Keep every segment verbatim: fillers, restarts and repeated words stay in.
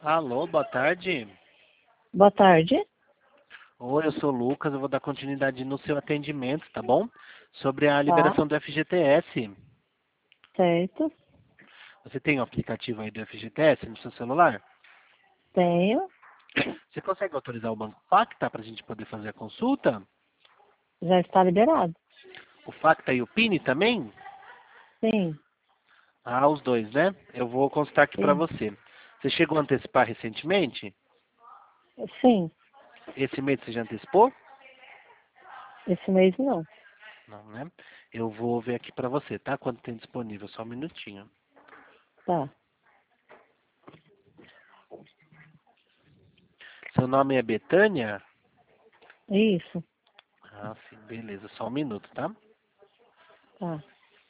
Alô, boa tarde. Boa tarde. Oi, eu sou o Lucas, eu vou dar continuidade no seu atendimento, tá bom? Sobre a Tá, liberação do F G T S. certo. Você tem o aplicativo aí do F G T S no seu celular? Tenho. Você consegue autorizar o Banco Facta para a gente poder fazer a consulta? Já está liberado. O Facta e o Pini também? Sim, Ah, os dois, né? Eu vou consultar aqui para sim. você. Você chegou a antecipar recentemente? Sim, Esse mês você já antecipou? esse mês não. Não, né? Eu vou ver aqui para você, tá? Quando tem disponível, só um minutinho. Tá. Seu nome é Betânia? Isso. Ah, sim, beleza. Só um minuto, tá? Tá.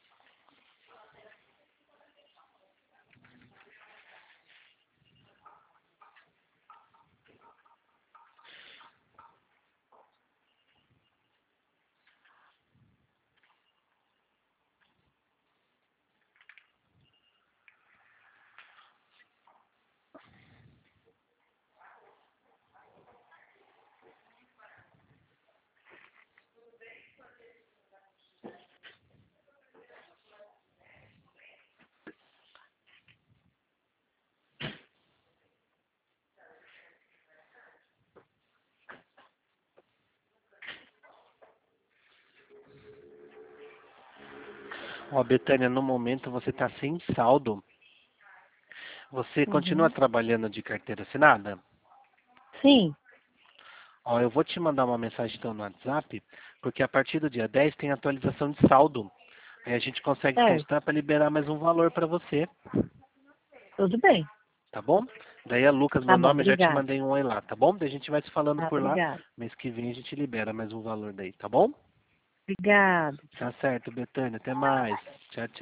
Ó, Betânia, no momento você está sem saldo. Você continua Uhum. trabalhando de carteira assinada? Sim. Ó, eu vou te mandar uma mensagem então no WhatsApp, porque a partir do dia dez tem atualização de saldo. Aí a gente consegue Certo. consultar para liberar mais um valor para você, Tudo bem. tá bom? Daí é Lucas, Tá meu bom, nome, eu já te obrigada. mandei um oi lá, tá bom? Daí a gente vai se falando Tá, por lá. obrigada. Mês que vem a gente libera mais um valor daí, tá bom? Obrigada. Tá certo, Betânia. Até mais. Tchau, tchau.